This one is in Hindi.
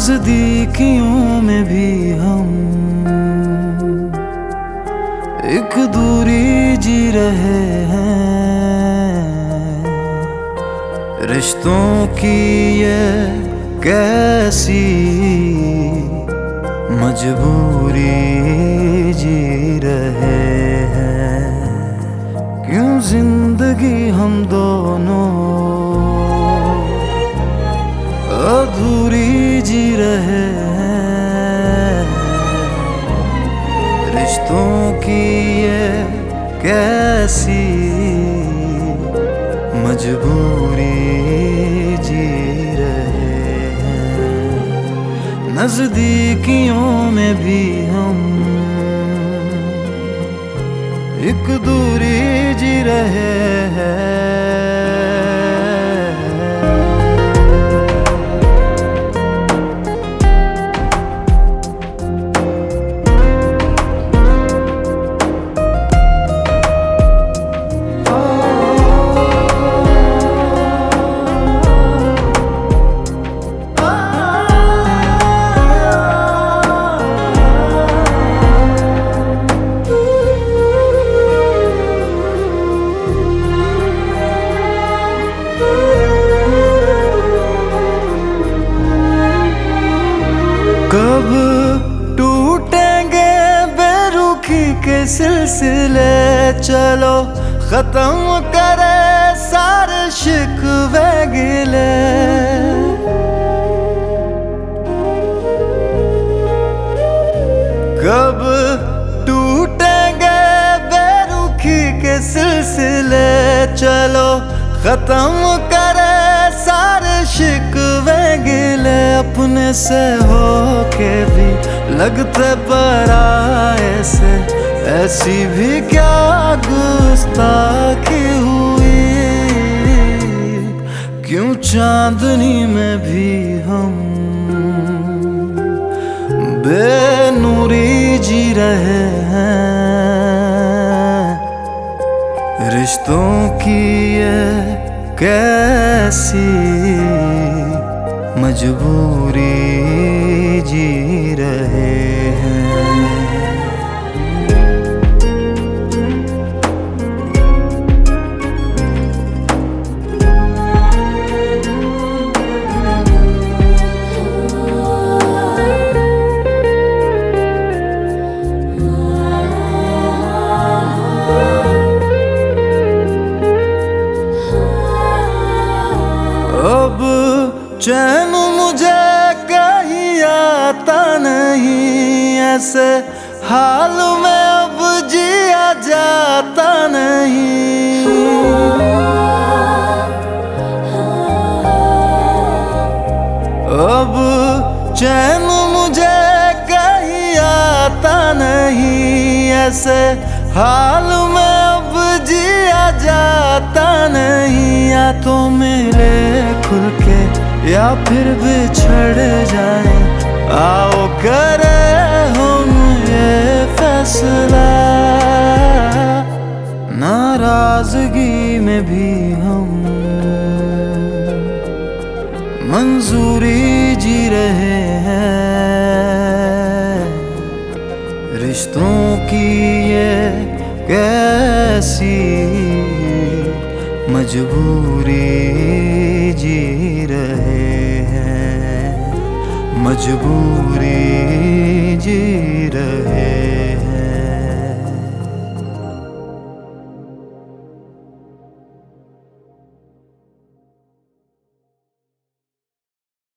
नजदीकियों में भी हम एक दूरी जी रहे हैं। रिश्तों की ये कैसी मजबूरी जी रहे हैं। क्यों जिंदगी हम दोनों अधूरी जी रहे हैं। रिश्तों की ये कैसी मजबूरी जी रहे हैं। नजदीकियों में भी हम एक दूरी जी रहे हैं। कब टूटेंगे बेरुखी के सिलसिले, चलो खत्म करे सारे शिकवे गिले। कब टूटेंगे बेरुखी के सिलसिले, चलो खत्म करे सारे शिकवे गिले। अपने से हो के भी लगते पराए से, ऐसी भी क्या गुस्ताखी हुई। क्यों चांदनी में भी हम बेनूरी जी रहे हैं। रिश्तों की ये कैसी मजबूरी जी रहे हैं। अब चैन मुझे कहीं आता नहीं, ऐसे हाल में अब जिया जाता नहीं। अब चैन मुझे कहीं आता नहीं, ऐसे हाल में अब जिया जाता नहीं। या तो मेरे खुल के या फिर बिछड़ जाए, आओ करे हम ये फैसला। नाराजगी में भी हम मंजूरी जी रहे हैं। रिश्तों की ये कैसी मजबूरी जी रहे हैं। मजबूरी जी रहे